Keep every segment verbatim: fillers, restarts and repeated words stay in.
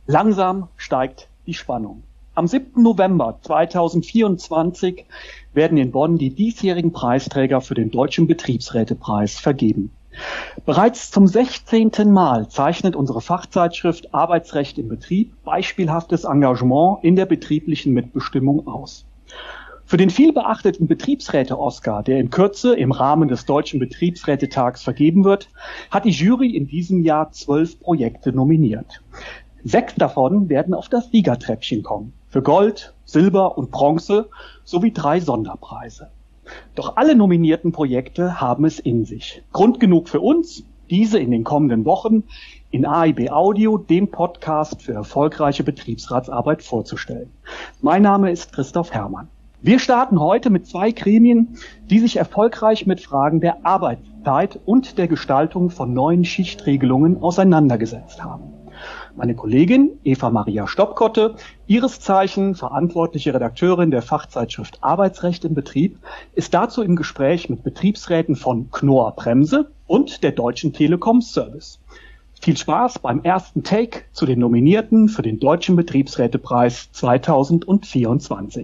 Langsam steigt die Spannung. Am siebten November zweitausendvierundzwanzig werden in Bonn die diesjährigen Preisträger für den Deutschen Betriebsrätepreis vergeben. Bereits zum sechzehnten Mal zeichnet unsere Fachzeitschrift Arbeitsrecht im Betrieb beispielhaftes Engagement in der betrieblichen Mitbestimmung aus. Für den vielbeachteten Betriebsräte-Oscar, der in Kürze im Rahmen des Deutschen Betriebsrätetags vergeben wird, hat die Jury in diesem Jahr zwölf Projekte nominiert. Sechs davon werden auf das Siegertreppchen kommen. Für Gold, Silber und Bronze sowie drei Sonderpreise. Doch alle nominierten Projekte haben es in sich. Grund genug für uns, diese in den kommenden Wochen in A I B Audio, dem Podcast für erfolgreiche Betriebsratsarbeit, vorzustellen. Mein Name ist Christoph Herrmann. Wir starten heute mit zwei Gremien, die sich erfolgreich mit Fragen der Arbeitszeit und der Gestaltung von neuen Schichtregelungen auseinandergesetzt haben. Meine Kollegin Eva Maria Stoppkotte, ihres Zeichen verantwortliche Redakteurin der Fachzeitschrift Arbeitsrecht im Betrieb, ist dazu im Gespräch mit Betriebsräten von Knorr-Bremse und der Deutschen Telekom Service. Viel Spaß beim ersten Take zu den Nominierten für den Deutschen Betriebsrätepreis zweitausendvierundzwanzig.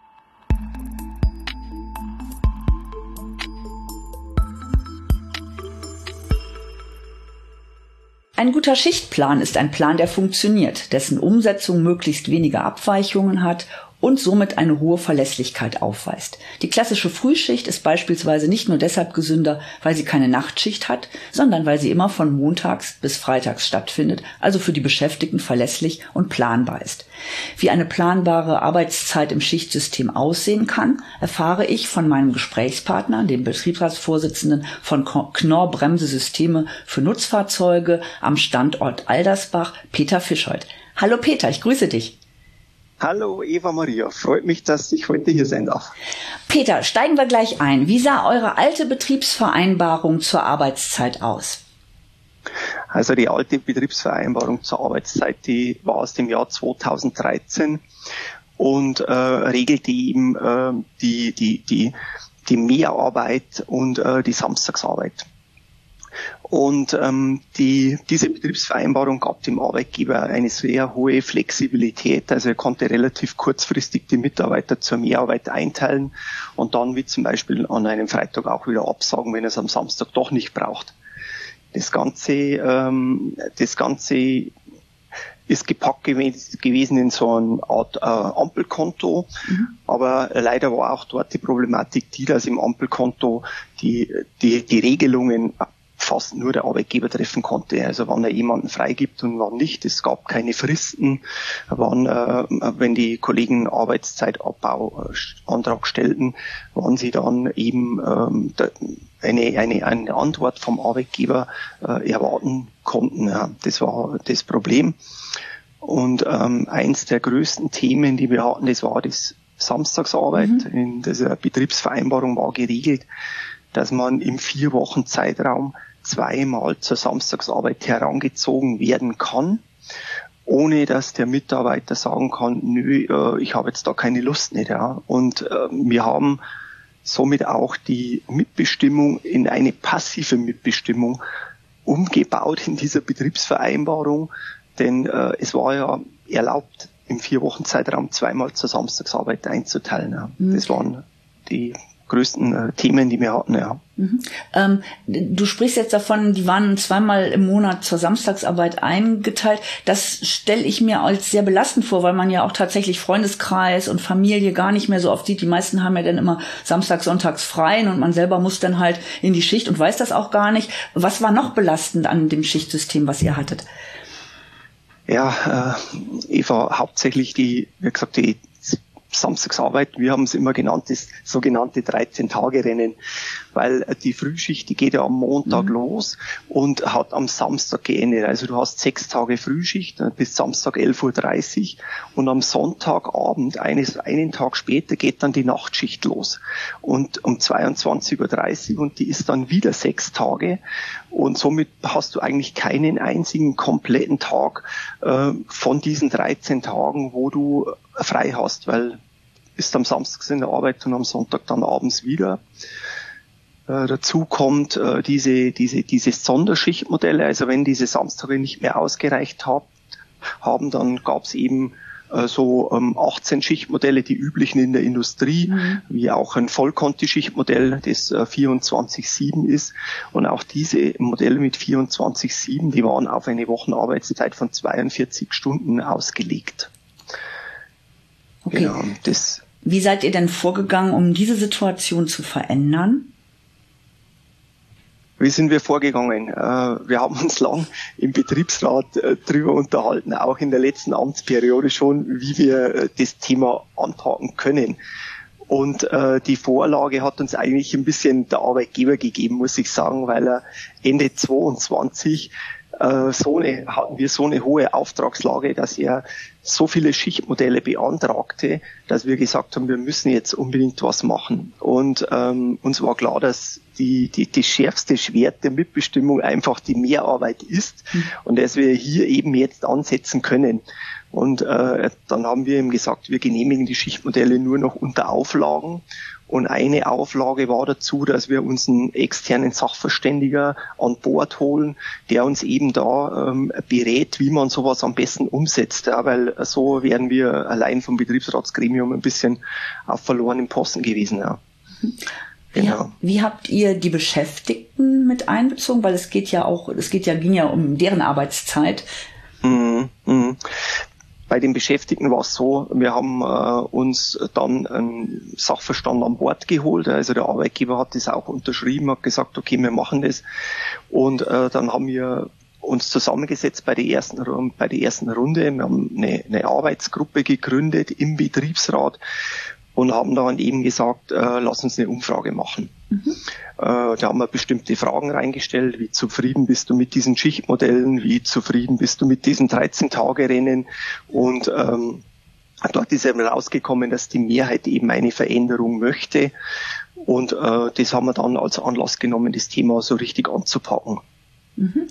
Ein guter Schichtplan ist ein Plan, der funktioniert, dessen Umsetzung möglichst wenige Abweichungen hat und somit eine hohe Verlässlichkeit aufweist. Die klassische Frühschicht ist beispielsweise nicht nur deshalb gesünder, weil sie keine Nachtschicht hat, sondern weil sie immer von montags bis freitags stattfindet, also für die Beschäftigten verlässlich und planbar ist. Wie eine planbare Arbeitszeit im Schichtsystem aussehen kann, erfahre ich von meinem Gesprächspartner, dem Betriebsratsvorsitzenden von Knorr-Bremse Systeme für Nutzfahrzeuge am Standort Aldersbach, Peter Fischholt. Hallo Peter, ich grüße dich. Hallo Eva Maria, freut mich, dass ich heute hier sein darf. Peter, steigen wir gleich ein. Wie sah eure alte Betriebsvereinbarung zur Arbeitszeit aus? Also die alte Betriebsvereinbarung zur Arbeitszeit, die war aus dem Jahr zweitausenddreizehn und äh, regelte eben äh, die, die, die, die Mehrarbeit und äh, die Samstagsarbeit. Und ähm, die, diese Betriebsvereinbarung gab dem Arbeitgeber eine sehr hohe Flexibilität. Also er konnte relativ kurzfristig die Mitarbeiter zur Mehrarbeit einteilen und dann wie zum Beispiel an einem Freitag auch wieder absagen, wenn er es am Samstag doch nicht braucht. Das Ganze, ähm, das Ganze ist gepackt gewesen in so eine Art äh, Ampelkonto, mhm. aber leider war auch dort die Problematik die, dass im Ampelkonto die, die, die Regelungen fast nur der Arbeitgeber treffen konnte. Also wann er jemanden freigibt und wann nicht. Es gab keine Fristen, wann, äh, wenn die Kollegen Arbeitszeitabauantrag stellten, wann sie dann eben ähm, eine, eine, eine Antwort vom Arbeitgeber äh, erwarten konnten. Ja, das war das Problem. Und ähm, eins der größten Themen, die wir hatten, das war das Samstagsarbeit. Mhm. In dieser Betriebsvereinbarung war geregelt, dass man im vier Wochen Zeitraum zweimal zur Samstagsarbeit herangezogen werden kann, ohne dass der Mitarbeiter sagen kann, nö, ich habe jetzt da keine Lust nicht. Ja. Und äh, wir haben somit auch die Mitbestimmung in eine passive Mitbestimmung umgebaut in dieser Betriebsvereinbarung, denn äh, es war ja erlaubt, im vier Wochen Zeitraum zweimal zur Samstagsarbeit einzuteilen. Ja. Mhm. Das waren die größten äh, Themen, die wir hatten, ja. Mhm. Ähm, du sprichst jetzt davon, die waren zweimal im Monat zur Samstagsarbeit eingeteilt. Das stelle ich mir als sehr belastend vor, weil man ja auch tatsächlich Freundeskreis und Familie gar nicht mehr so oft sieht. Die meisten haben ja dann immer samstags, sonntags frei und man selber muss dann halt in die Schicht und weiß das auch gar nicht. Was war noch belastend an dem Schichtsystem, was ihr hattet? Ja, äh, Eva, hauptsächlich die, wie gesagt, die Samstagsarbeit, wir haben es immer genannt, das sogenannte dreizehn-Tage-Rennen, weil die Frühschicht, die geht ja am Montag mhm. los und hat am Samstag geendet. Also du hast sechs Tage Frühschicht bis Samstag elf Uhr dreißig und am Sonntagabend, eines, einen Tag später, geht dann die Nachtschicht los und um zweiundzwanzig Uhr dreißig und die ist dann wieder sechs Tage und somit hast du eigentlich keinen einzigen kompletten Tag äh, von diesen dreizehn Tagen, wo du frei hast, weil bist am Samstag in der Arbeit und am Sonntag dann abends wieder. Äh, dazu kommt äh, diese diese diese Sonderschichtmodelle, also wenn diese Samstage nicht mehr ausgereicht haben, haben, dann gab es eben äh, so ähm, achtzehn Schichtmodelle, die üblichen in der Industrie, mhm. wie auch ein Vollkonti-Schichtmodell, das äh, vierundzwanzig sieben ist. Und auch diese Modelle mit vierundzwanzig sieben, die waren auf eine Wochenarbeitszeit von zweiundvierzig Stunden ausgelegt. Okay. Ja, das Wie seid ihr denn vorgegangen, um diese Situation zu verändern? Wie sind wir vorgegangen? Wir haben uns lang im Betriebsrat drüber unterhalten, auch in der letzten Amtsperiode schon, wie wir das Thema anpacken können. Und die Vorlage hat uns eigentlich ein bisschen der Arbeitgeber gegeben, muss ich sagen, weil er Ende zweiundzwanzig so eine, hatten wir so eine hohe Auftragslage, dass er so viele Schichtmodelle beantragte, dass wir gesagt haben, wir müssen jetzt unbedingt was machen. Und ähm, uns war klar, dass die, die, die schärfste Schwert der Mitbestimmung einfach die Mehrarbeit ist mhm. und dass wir hier eben jetzt ansetzen können. Und äh, dann haben wir ihm gesagt, wir genehmigen die Schichtmodelle nur noch unter Auflagen. Und eine Auflage war dazu, dass wir uns einen externen Sachverständiger an Bord holen, der uns eben da ähm, berät, wie man sowas am besten umsetzt. Ja, weil so wären wir allein vom Betriebsratsgremium ein bisschen auf verlorenem Posten gewesen. Ja. Wie, genau. Wie habt ihr die Beschäftigten mit einbezogen? Weil es geht ja auch, es geht ja, ging ja um deren Arbeitszeit. Mhm, mhm. Bei den Beschäftigten war es so, wir haben äh, uns dann einen Sachverstand an Bord geholt. Also der Arbeitgeber hat das auch unterschrieben, hat gesagt, okay, wir machen das. Und äh, dann haben wir uns zusammengesetzt bei der ersten, bei der ersten Runde. Wir haben eine, eine Arbeitsgruppe gegründet im Betriebsrat und haben dann eben gesagt, äh, lass uns eine Umfrage machen. Mhm. Äh, da haben wir bestimmte Fragen reingestellt, wie zufrieden bist du mit diesen Schichtmodellen, wie zufrieden bist du mit diesen dreizehn-Tage-Rennen und ähm, dort ist eben rausgekommen, dass die Mehrheit eben eine Veränderung möchte und äh, das haben wir dann als Anlass genommen, das Thema so richtig anzupacken. Mhm.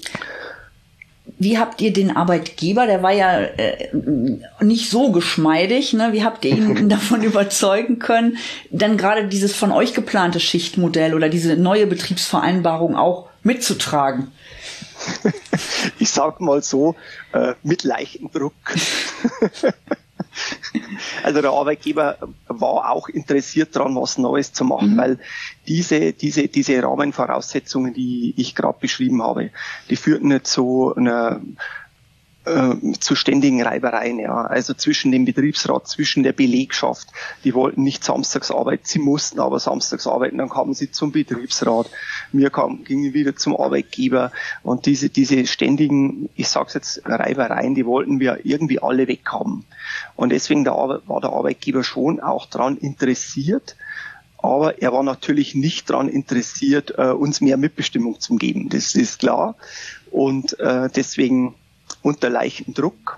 Wie habt ihr den Arbeitgeber, der war ja äh, nicht so geschmeidig, ne? Wie habt ihr ihn davon überzeugen können, dann gerade dieses von euch geplante Schichtmodell oder diese neue Betriebsvereinbarung auch mitzutragen? Ich sag mal so, äh, mit leichtem Druck. Also der Arbeitgeber war auch interessiert daran, was Neues zu machen, mhm. weil diese, diese, diese Rahmenvoraussetzungen, die ich gerade beschrieben habe, die führten nicht zu einer äh, zu ständigen Reibereien, ja. Also zwischen dem Betriebsrat, zwischen der Belegschaft. Die wollten nicht samstags arbeiten, sie mussten aber samstags arbeiten, dann kamen sie zum Betriebsrat. Wir kamen, gingen wieder zum Arbeitgeber und diese, diese ständigen, ich sag's jetzt, Reibereien, die wollten wir irgendwie alle weghaben. Und deswegen da war der Arbeitgeber schon auch daran interessiert, aber er war natürlich nicht daran interessiert, uns mehr Mitbestimmung zu geben. Das ist klar. Und deswegen unter leichtem Druck.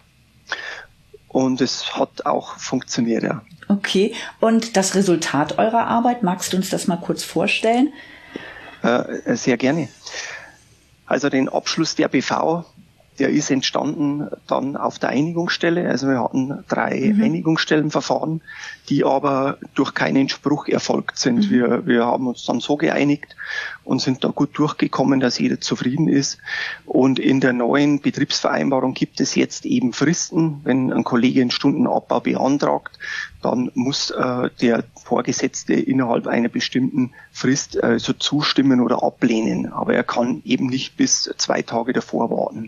Und es hat auch funktioniert, ja. Okay. Und das Resultat eurer Arbeit, magst du uns das mal kurz vorstellen? Äh, sehr gerne. Also den Abschluss der B V, der ist entstanden dann auf der Einigungsstelle. Also wir hatten drei mhm. Einigungsstellenverfahren, die aber durch keinen Spruch erfolgt sind. Mhm. Wir, wir haben uns dann so geeinigt und sind da gut durchgekommen, dass jeder zufrieden ist. Und in der neuen Betriebsvereinbarung gibt es jetzt eben Fristen. Wenn ein Kollege einen Stundenabbau beantragt, dann muss äh, der Vorgesetzte innerhalb einer bestimmten Frist äh, so zustimmen oder ablehnen. Aber er kann eben nicht bis zwei Tage davor warten.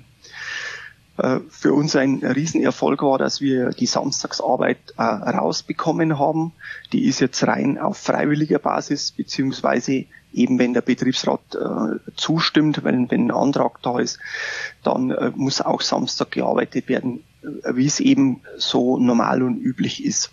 Für uns ein Riesenerfolg war, dass wir die Samstagsarbeit äh, rausbekommen haben. Die ist jetzt rein auf freiwilliger Basis, beziehungsweise eben wenn der Betriebsrat äh, zustimmt, wenn, wenn ein Antrag da ist, dann äh, muss auch Samstag gearbeitet werden, äh, wie es eben so normal und üblich ist.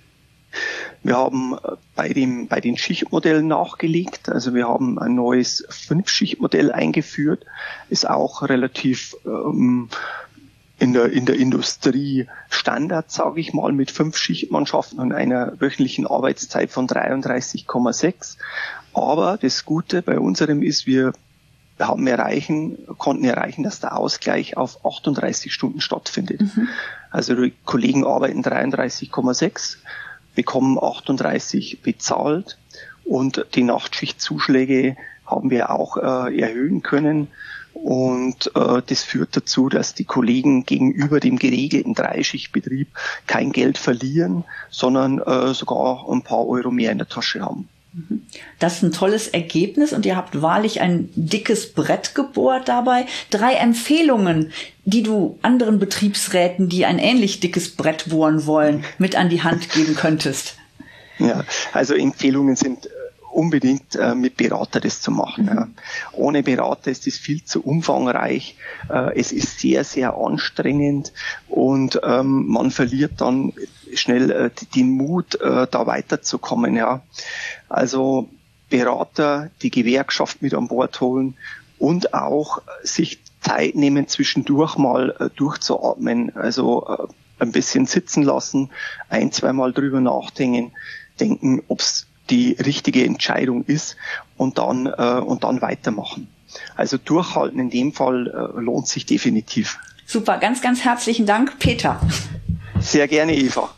Wir haben bei dem, bei den Schichtmodellen nachgelegt, also wir haben ein neues Fünf-Schichtmodell eingeführt, ist auch relativ ähm, in der, in der Industrie Standard, sage ich mal, mit fünf Schichtmannschaften und einer wöchentlichen Arbeitszeit von dreiunddreißig Komma sechs. Aber das Gute bei unserem ist, wir haben erreichen, konnten erreichen, dass der Ausgleich auf achtunddreißig Stunden stattfindet. Mhm. Also die Kollegen arbeiten dreiunddreißig Komma sechs, bekommen achtunddreißig bezahlt und die Nachtschichtzuschläge haben wir auch äh, erhöhen können. Und äh, das führt dazu, dass die Kollegen gegenüber dem geregelten Dreischichtbetrieb kein Geld verlieren, sondern äh, sogar ein paar Euro mehr in der Tasche haben. Das ist ein tolles Ergebnis und ihr habt wahrlich ein dickes Brett gebohrt dabei. Drei Empfehlungen, die du anderen Betriebsräten, die ein ähnlich dickes Brett bohren wollen, mit an die Hand geben könntest. Ja, also Empfehlungen sind unbedingt äh, mit Berater das zu machen. Mhm. Ja. Ohne Berater ist das viel zu umfangreich. Äh, es ist sehr, sehr anstrengend und ähm, man verliert dann schnell äh, den Mut, äh, da weiterzukommen. Ja. Also Berater, die Gewerkschaft mit an Bord holen und auch sich Zeit nehmen, zwischendurch mal äh, durchzuatmen. Also äh, ein bisschen sitzen lassen, ein, zweimal drüber nachdenken, denken, ob es die richtige Entscheidung ist und dann äh, und dann weitermachen. Also durchhalten in dem Fall äh, lohnt sich definitiv. Super, ganz, ganz herzlichen Dank, Peter. Sehr gerne, Eva.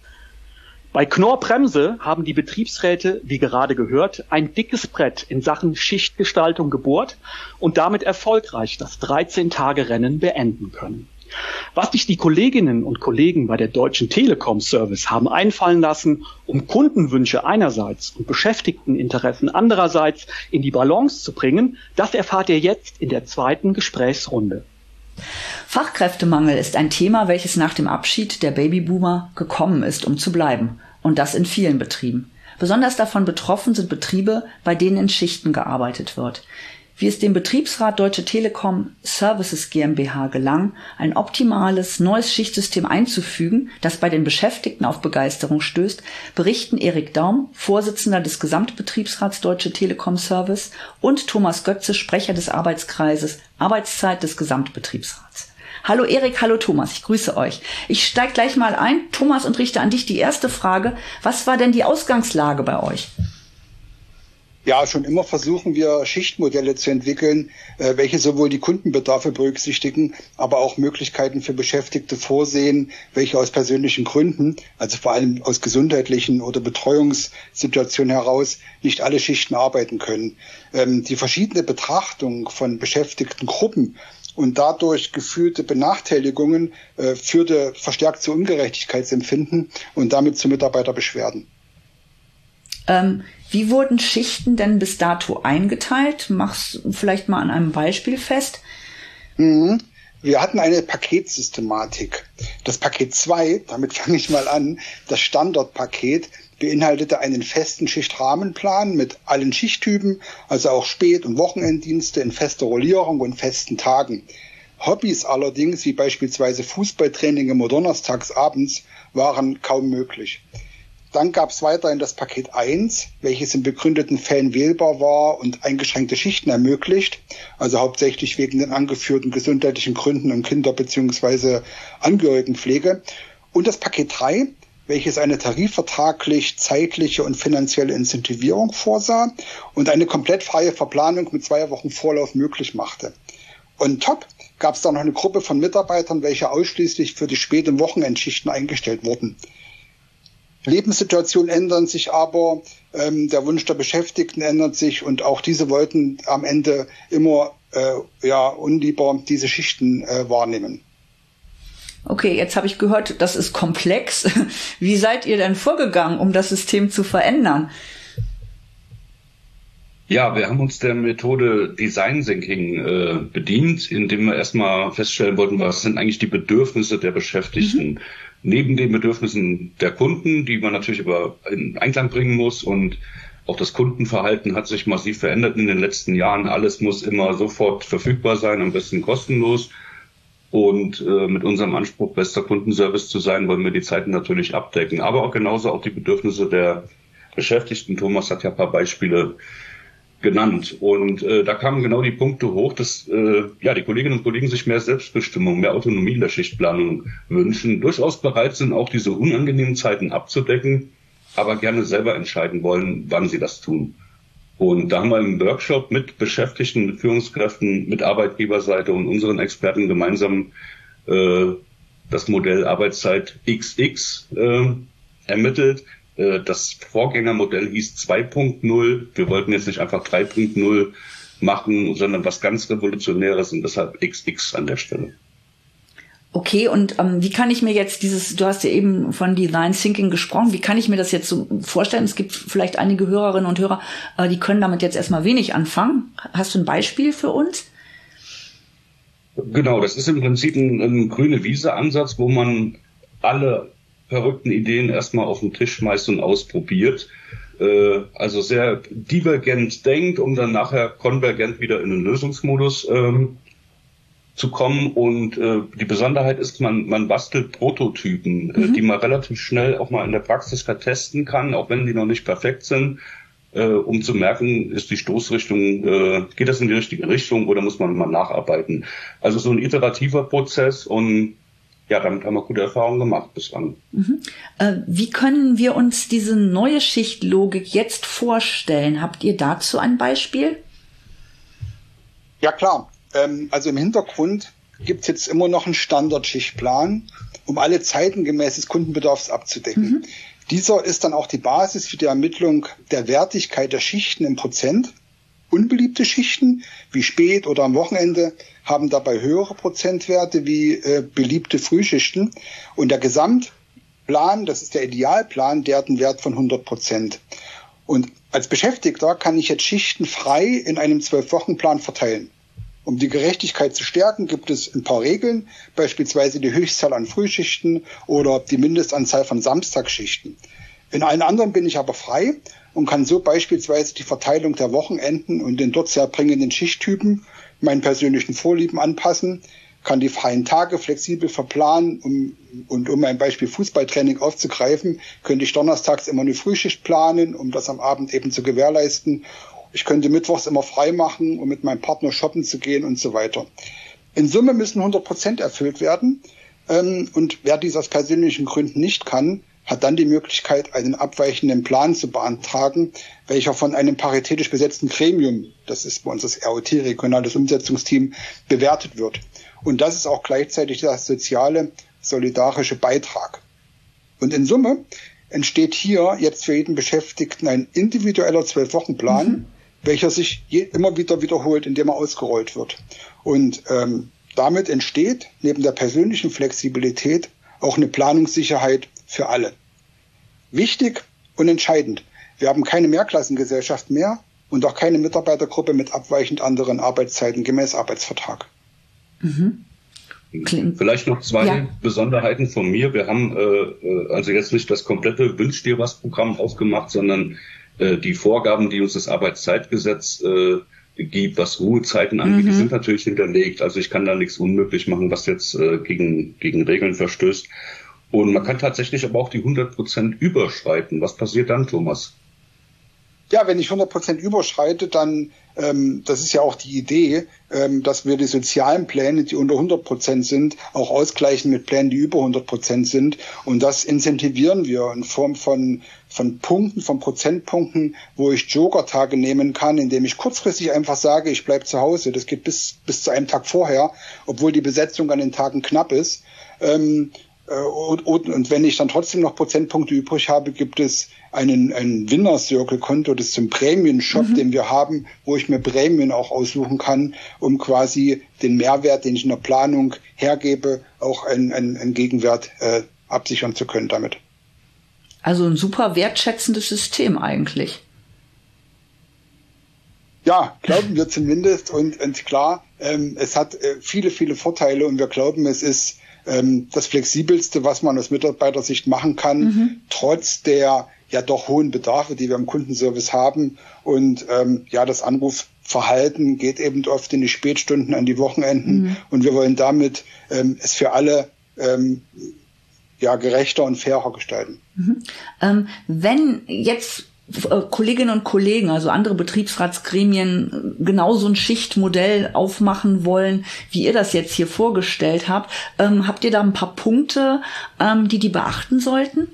Bei Knorr-Bremse haben die Betriebsräte, wie gerade gehört, ein dickes Brett in Sachen Schichtgestaltung gebohrt und damit erfolgreich das dreizehn-Tage-Rennen beenden können. Was sich die Kolleginnen und Kollegen bei der Deutschen Telekom Service haben einfallen lassen, um Kundenwünsche einerseits und Beschäftigteninteressen andererseits in die Balance zu bringen, das erfahrt ihr jetzt in der zweiten Gesprächsrunde. Fachkräftemangel ist ein Thema, welches nach dem Abschied der Babyboomer gekommen ist, um zu bleiben. Und das in vielen Betrieben. Besonders davon betroffen sind Betriebe, bei denen in Schichten gearbeitet wird. Wie es dem Betriebsrat Deutsche Telekom Services GmbH gelang, ein optimales neues Schichtsystem einzufügen, das bei den Beschäftigten auf Begeisterung stößt, berichten Erik Daum, Vorsitzender des Gesamtbetriebsrats Deutsche Telekom Service, und Thomas Götze, Sprecher des Arbeitskreises Arbeitszeit des Gesamtbetriebsrats. Hallo Erik, hallo Thomas, ich grüße euch. Ich steige gleich mal ein, Thomas, und richte an dich die erste Frage. Was war denn die Ausgangslage bei euch? Ja, schon immer versuchen wir Schichtmodelle zu entwickeln, äh, welche sowohl die Kundenbedarfe berücksichtigen, aber auch Möglichkeiten für Beschäftigte vorsehen, welche aus persönlichen Gründen, also vor allem aus gesundheitlichen oder Betreuungssituationen heraus, nicht alle Schichten arbeiten können. Ähm, die verschiedene Betrachtung von Beschäftigtengruppen und dadurch gefühlte Benachteiligungen äh, führte verstärkt zu Ungerechtigkeitsempfinden und damit zu Mitarbeiterbeschwerden. Ähm, wie wurden Schichten denn bis dato eingeteilt? Mach's vielleicht mal an einem Beispiel fest. Mhm. Wir hatten eine Paketsystematik. Das Paket zwei, damit fange ich mal an, das Standardpaket beinhaltete einen festen Schichtrahmenplan mit allen Schichttypen, also auch Spät- und Wochenenddienste in fester Rollierung und festen Tagen. Hobbys allerdings, wie beispielsweise Fußballtraining immer donnerstags abends, waren kaum möglich. Dann gab es weiterhin das Paket eins, welches in begründeten Fällen wählbar war und eingeschränkte Schichten ermöglicht, also hauptsächlich wegen den angeführten gesundheitlichen Gründen und Kinder- bzw. Angehörigenpflege. Und das Paket drei, welches eine tarifvertraglich, zeitliche und finanzielle Incentivierung vorsah und eine komplett freie Verplanung mit zwei Wochen Vorlauf möglich machte. On top gab es dann noch eine Gruppe von Mitarbeitern, welche ausschließlich für die Spät- und Wochenendschichten eingestellt wurden. Lebenssituationen ändern sich aber, ähm, der Wunsch der Beschäftigten ändert sich und auch diese wollten am Ende immer äh, ja unlieber diese Schichten äh, wahrnehmen. Okay, jetzt habe ich gehört, das ist komplex. Wie seid ihr denn vorgegangen, um das System zu verändern? Ja, wir haben uns der Methode Design Thinking äh, bedient, indem wir erstmal feststellen wollten, was sind eigentlich die Bedürfnisse der Beschäftigten. Mhm. Neben den Bedürfnissen der Kunden, die man natürlich aber in Einklang bringen muss, und auch das Kundenverhalten hat sich massiv verändert in den letzten Jahren. Alles muss immer sofort verfügbar sein, am besten kostenlos. Und äh, mit unserem Anspruch, bester Kundenservice zu sein, wollen wir die Zeiten natürlich abdecken. Aber auch genauso auch die Bedürfnisse der Beschäftigten. Thomas hat ja ein paar Beispiele genannt. Und äh, da kamen genau die Punkte hoch, dass äh, ja die Kolleginnen und Kollegen sich mehr Selbstbestimmung, mehr Autonomie in der Schichtplanung wünschen, durchaus bereit sind, auch diese unangenehmen Zeiten abzudecken, aber gerne selber entscheiden wollen, wann sie das tun. Und da haben wir im Workshop mit Beschäftigten, mit Führungskräften, mit Arbeitgeberseite und unseren Experten gemeinsam äh, das Modell Arbeitszeit X X äh, ermittelt. Das Vorgängermodell hieß zwei Punkt null. Wir wollten jetzt nicht einfach drei Punkt null machen, sondern was ganz Revolutionäres und deshalb X X an der Stelle. Okay, und ähm, wie kann ich mir jetzt dieses, du hast ja eben von Design Thinking gesprochen, wie kann ich mir das jetzt so vorstellen? Es gibt vielleicht einige Hörerinnen und Hörer, äh, die können damit jetzt erstmal wenig anfangen. Hast du ein Beispiel für uns? Genau, das ist im Prinzip ein, ein grüne Wiese-Ansatz, wo man alle verrückten Ideen erstmal auf den Tisch schmeißt und ausprobiert. Äh, also sehr divergent denkt, um dann nachher konvergent wieder in den Lösungsmodus ähm, zu kommen. Und äh, die Besonderheit ist, man, man bastelt Prototypen, mhm. äh, die man relativ schnell auch mal in der Praxis testen kann, auch wenn die noch nicht perfekt sind, äh, um zu merken, ist die Stoßrichtung, äh, geht das in die richtige Richtung oder muss man mal nacharbeiten. Also so ein iterativer Prozess, und ja, damit haben wir gute Erfahrungen gemacht bislang. Mhm. Äh, wie können wir uns diese neue Schichtlogik jetzt vorstellen? Habt ihr dazu ein Beispiel? Ja, klar. Also im Hintergrund gibt es jetzt immer noch einen Standardschichtplan, um alle Zeiten gemäß des Kundenbedarfs abzudecken. Mhm. Dieser ist dann auch die Basis für die Ermittlung der Wertigkeit der Schichten im Prozent. Unbeliebte Schichten wie Spät- oder am Wochenende haben dabei höhere Prozentwerte wie äh, beliebte Frühschichten. Und der Gesamtplan, das ist der Idealplan, der hat einen Wert von hundert Prozent. Und als Beschäftigter kann ich jetzt Schichten frei in einem zwölf-Wochen-Plan verteilen. Um die Gerechtigkeit zu stärken, gibt es ein paar Regeln, beispielsweise die Höchstzahl an Frühschichten oder die Mindestanzahl von Samstagsschichten. In allen anderen bin ich aber frei und kann so beispielsweise die Verteilung der Wochenenden und den dort sehr bringenden Schichttypen meinen persönlichen Vorlieben anpassen, kann die freien Tage flexibel verplanen, um, und um ein Beispiel Fußballtraining aufzugreifen, könnte ich donnerstags immer eine Frühschicht planen, um das am Abend eben zu gewährleisten. Ich könnte mittwochs immer frei machen, um mit meinem Partner shoppen zu gehen und so weiter. In Summe müssen hundert Prozent erfüllt werden. Ähm, und wer dies aus persönlichen Gründen nicht kann, hat dann die Möglichkeit, einen abweichenden Plan zu beantragen, welcher von einem paritätisch besetzten Gremium, das ist bei uns das R O T, Regionales Umsetzungsteam, bewertet wird. Und das ist auch gleichzeitig der soziale, solidarische Beitrag. Und in Summe entsteht hier jetzt für jeden Beschäftigten ein individueller Zwölf-Wochen-Plan, mhm. welcher sich je, immer wieder wiederholt, indem er ausgerollt wird. Und ähm, damit entsteht neben der persönlichen Flexibilität auch eine Planungssicherheit für alle. Wichtig und entscheidend, wir haben keine Mehrklassengesellschaft mehr und auch keine Mitarbeitergruppe mit abweichend anderen Arbeitszeiten gemäß Arbeitsvertrag. Mhm. Vielleicht noch zwei ja. Besonderheiten von mir. Wir haben äh, also jetzt nicht das komplette Wünsch dir was Programm aufgemacht, sondern äh, die Vorgaben, die uns das Arbeitszeitgesetz äh, gibt, was Ruhezeiten angeht, mhm. die sind natürlich hinterlegt. Also ich kann da nichts unmöglich machen, was jetzt äh, gegen gegen Regeln verstößt. Und man kann tatsächlich aber auch die hundert Prozent überschreiten. Was passiert dann, Thomas? Ja, wenn ich hundert Prozent überschreite, dann, ähm, das ist ja auch die Idee, ähm, dass wir die sozialen Pläne, die unter hundert Prozent sind, auch ausgleichen mit Plänen, die über hundert Prozent sind. Und das incentivieren wir in Form von von Punkten, von Prozentpunkten, wo ich Joker-Tage nehmen kann, indem ich kurzfristig einfach sage, ich bleibe zu Hause. Das geht bis bis zu einem Tag vorher, obwohl die Besetzung an den Tagen knapp ist. Ähm, Und, und, und wenn ich dann trotzdem noch Prozentpunkte übrig habe, gibt es einen, einen Winner-Circle-Konto, das ist ein Prämien-Shop, mhm. den wir haben, wo ich mir Prämien auch aussuchen kann, um quasi den Mehrwert, den ich in der Planung hergebe, auch einen, einen, einen Gegenwert äh, absichern zu können damit. Also ein super wertschätzendes System eigentlich. Ja, glauben wir zumindest. Und, und klar, ähm, es hat äh, viele, viele Vorteile und wir glauben, es ist ähm, das Flexibelste, was man aus Mitarbeitersicht machen kann, mhm. trotz der ja doch hohen Bedarfe, die wir im Kundenservice haben. Und ähm, ja, das Anrufverhalten geht eben oft in die Spätstunden, an die Wochenenden. Mhm. Und wir wollen damit ähm, es für alle ähm, ja gerechter und fairer gestalten. Mhm. Ähm, wenn jetzt Kolleginnen und Kollegen, also andere Betriebsratsgremien, genau so ein Schichtmodell aufmachen wollen, wie ihr das jetzt hier vorgestellt habt. Ähm, habt ihr da ein paar Punkte, ähm, die die beachten sollten?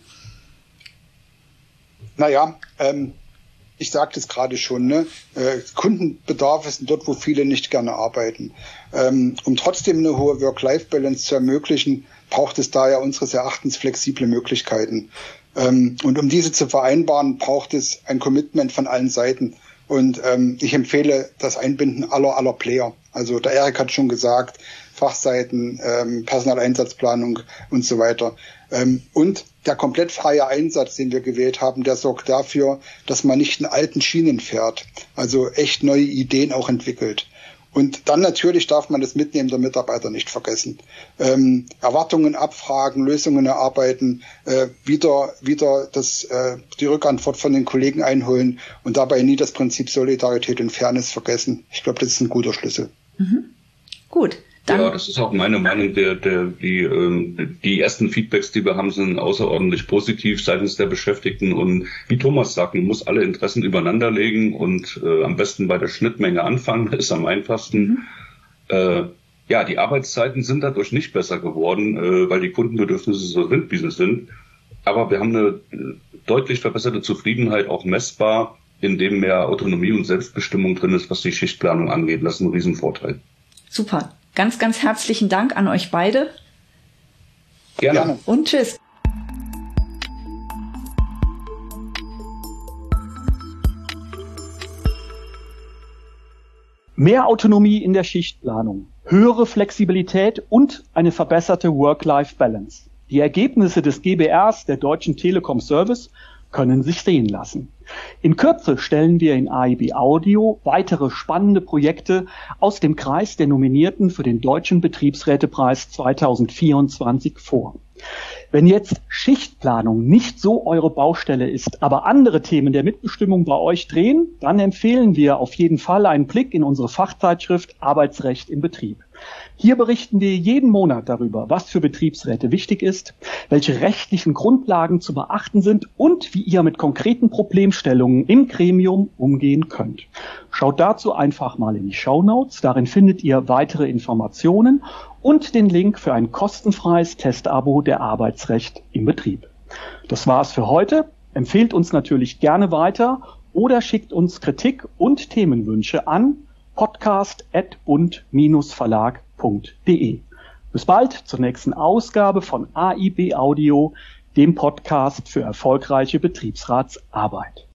Naja, ähm, ich sagte es gerade schon, ne? Äh, Kundenbedarf ist dort, wo viele nicht gerne arbeiten. Ähm, um trotzdem eine hohe Work-Life-Balance zu ermöglichen, braucht es daher unseres Erachtens flexible Möglichkeiten. Ähm, und um diese zu vereinbaren, braucht es ein Commitment von allen Seiten. Und ähm, ich empfehle das Einbinden aller aller Player. Also der Erik hat schon gesagt, Fachseiten, ähm, Personaleinsatzplanung und so weiter. Ähm, und der komplett freie Einsatz, den wir gewählt haben, der sorgt dafür, dass man nicht in alten Schienen fährt. Also echt neue Ideen auch entwickelt. Und dann natürlich darf man das Mitnehmen der Mitarbeiter nicht vergessen. Ähm, Erwartungen abfragen, Lösungen erarbeiten, äh, wieder wieder das äh, die Rückantwort von den Kollegen einholen und dabei nie das Prinzip Solidarität und Fairness vergessen. Ich glaube, das ist ein guter Schlüssel. Mhm. Gut. Dann ja, das ist auch meine Meinung. Der, der, die, ähm, die ersten Feedbacks, die wir haben, sind außerordentlich positiv seitens der Beschäftigten. Und wie Thomas sagt, man muss alle Interessen übereinander legen und äh, am besten bei der Schnittmenge anfangen, ist am einfachsten. Mhm. Äh, ja, die Arbeitszeiten sind dadurch nicht besser geworden, äh, weil die Kundenbedürfnisse so sind, wie sie sind. Aber wir haben eine äh, deutlich verbesserte Zufriedenheit, auch messbar, indem mehr Autonomie und Selbstbestimmung drin ist, was die Schichtplanung angeht. Das ist ein Riesenvorteil. Super. Ganz, ganz herzlichen Dank an euch beide. Gerne. Und tschüss. Mehr Autonomie in der Schichtplanung, höhere Flexibilität und eine verbesserte Work-Life-Balance. Die Ergebnisse des G B Rs, der Deutschen Telekom Service, können sich sehen lassen. In Kürze stellen wir in A I B Audio weitere spannende Projekte aus dem Kreis der Nominierten für den Deutschen Betriebsrätepreis zweitausendvierundzwanzig vor. Wenn jetzt Schichtplanung nicht so eure Baustelle ist, aber andere Themen der Mitbestimmung bei euch drehen, dann empfehlen wir auf jeden Fall einen Blick in unsere Fachzeitschrift Arbeitsrecht im Betrieb. Hier berichten wir jeden Monat darüber, was für Betriebsräte wichtig ist, welche rechtlichen Grundlagen zu beachten sind und wie ihr mit konkreten Problemstellungen im Gremium umgehen könnt. Schaut dazu einfach mal in die Shownotes, darin findet ihr weitere Informationen und den Link für ein kostenfreies Testabo der Arbeitsrecht im Betrieb. Das war's für heute. Empfehlt uns natürlich gerne weiter oder schickt uns Kritik und Themenwünsche an podcast at bund Bindestrich verlag punkt de. Bis bald zur nächsten Ausgabe von A I B Audio, dem Podcast für erfolgreiche Betriebsratsarbeit.